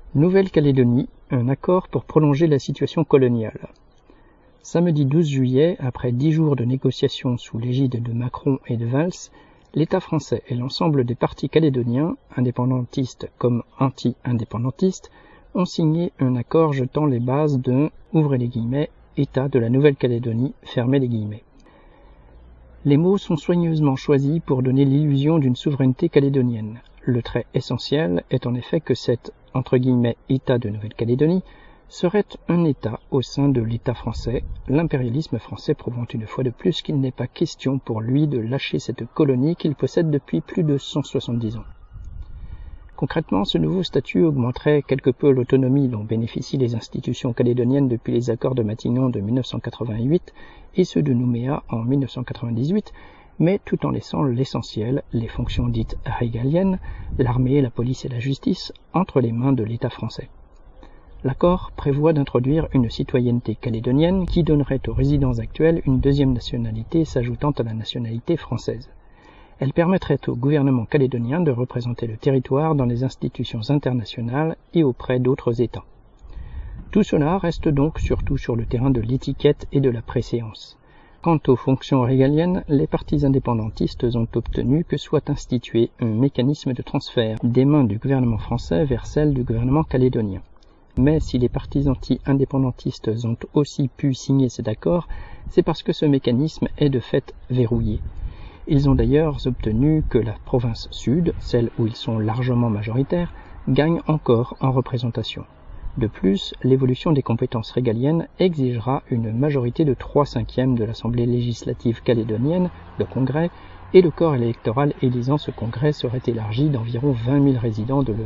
Nouvelle-Calédonie, un accord pour prolonger la situation coloniale. Samedi 12 juillet, après 10 jours de négociations sous l'égide de Macron et de Valls, l'État français et l'ensemble des partis calédoniens, indépendantistes comme anti-indépendantistes, ont signé un accord jetant les bases d'un, ouvrez les guillemets, État de la Nouvelle-Calédonie, fermez les guillemets. Les mots sont soigneusement choisis pour donner l'illusion d'une souveraineté calédonienne. Le trait essentiel est en effet que cet, entre guillemets, État de Nouvelle-Calédonie serait un État au sein de l'État français, l'impérialisme français prouvant une fois de plus qu'il n'est pas question pour lui de lâcher cette colonie qu'il possède depuis plus de 170 ans. Concrètement, ce nouveau statut augmenterait quelque peu l'autonomie dont bénéficient les institutions calédoniennes depuis les accords de Matignon de 1988 et ceux de Nouméa en 1998, mais tout en laissant l'essentiel, les fonctions dites régaliennes, l'armée, la police et la justice, entre les mains de l'État français. L'accord prévoit d'introduire une citoyenneté calédonienne qui donnerait aux résidents actuels une deuxième nationalité s'ajoutant à la nationalité française. Elle permettrait au gouvernement calédonien de représenter le territoire dans les institutions internationales et auprès d'autres États. Tout cela reste donc surtout sur le terrain de l'étiquette et de la préséance. Quant aux fonctions régaliennes, les partis indépendantistes ont obtenu que soit institué un mécanisme de transfert des mains du gouvernement français vers celles du gouvernement calédonien. Mais si les partis anti-indépendantistes ont aussi pu signer cet accord, c'est parce que ce mécanisme est de fait verrouillé. Ils ont d'ailleurs obtenu que la province sud, celle où ils sont largement majoritaires, gagne encore en représentation. De plus, l'évolution des compétences régaliennes exigera une majorité de 3/5 de l'Assemblée législative calédonienne, le Congrès, et le corps électoral élisant ce Congrès serait élargi d'environ 20 000 résidents de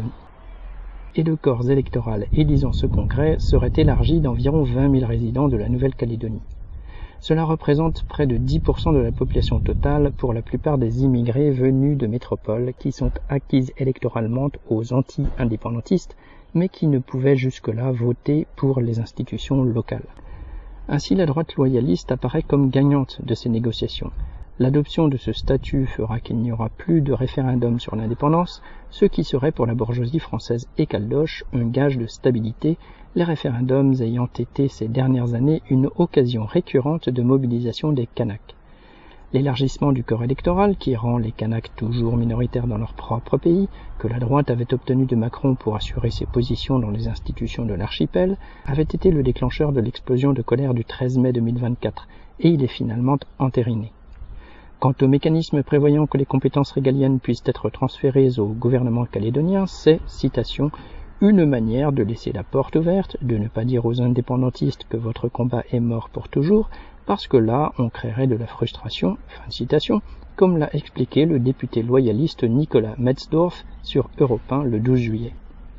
la Nouvelle-Calédonie. Cela représente près de 10% de la population totale pour la plupart des immigrés venus de métropoles qui sont acquises électoralement aux anti-indépendantistes, mais qui ne pouvaient jusque-là voter pour les institutions locales. Ainsi, la droite loyaliste apparaît comme gagnante de ces négociations. L'adoption de ce statut fera qu'il n'y aura plus de référendum sur l'indépendance, ce qui serait pour la bourgeoisie française et caldoche un gage de stabilité, les référendums ayant été ces dernières années une occasion récurrente de mobilisation des Kanaks. L'élargissement du corps électoral, qui rend les Kanaks toujours minoritaires dans leur propre pays, que la droite avait obtenu de Macron pour assurer ses positions dans les institutions de l'archipel, avait été le déclencheur de l'explosion de colère du 13 mai 2024, et il est finalement entériné. Quant au mécanisme prévoyant que les compétences régaliennes puissent être transférées au gouvernement calédonien, c'est, citation, une manière de laisser la porte ouverte, de ne pas dire aux indépendantistes que votre combat est mort pour toujours, parce que là, on créerait de la frustration, fin de citation, comme l'a expliqué le député loyaliste Nicolas Metzdorf sur Europe 1 le 12 juillet.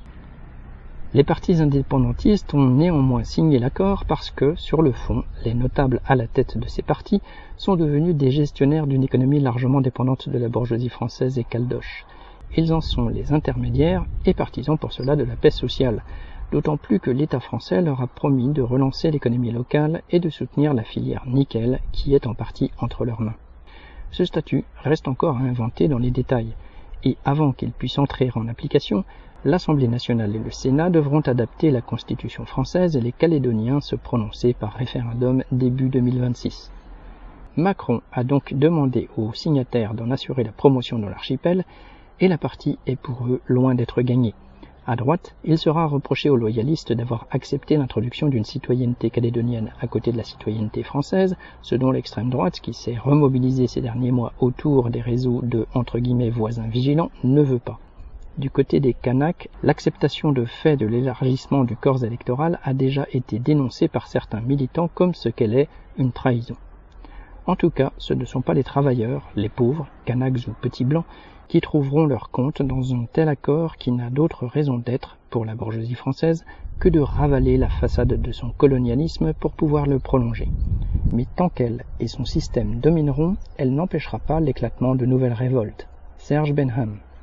Les partis indépendantistes ont néanmoins signé l'accord parce que, sur le fond, les notables à la tête de ces partis sont devenus des gestionnaires d'une économie largement dépendante de la bourgeoisie française et caldoche. Ils en sont les intermédiaires et partisans pour cela de la paix sociale, d'autant plus que l'État français leur a promis de relancer l'économie locale et de soutenir la filière nickel qui est en partie entre leurs mains. Ce statut reste encore à inventer dans les détails, et avant qu'il puisse entrer en application, l'Assemblée nationale et le Sénat devront adapter la Constitution française et les Calédoniens se prononcer par référendum début 2026. Macron a donc demandé aux signataires d'en assurer la promotion dans l'archipel, et la partie est pour eux loin d'être gagnée. À droite, il sera reproché aux loyalistes d'avoir accepté l'introduction d'une citoyenneté calédonienne à côté de la citoyenneté française, ce dont l'extrême droite, qui s'est remobilisée ces derniers mois autour des réseaux de « voisins vigilants », ne veut pas. Du côté des Kanaks, l'acceptation de fait de l'élargissement du corps électoral a déjà été dénoncée par certains militants comme ce qu'elle est une trahison. En tout cas, ce ne sont pas les travailleurs, les pauvres, Kanaks ou petits blancs, qui trouveront leur compte dans un tel accord qui n'a d'autre raison d'être, pour la bourgeoisie française, que de ravaler la façade de son colonialisme pour pouvoir le prolonger. Mais tant qu'elle et son système domineront, elle n'empêchera pas l'éclatement de nouvelles révoltes. Serge Benham.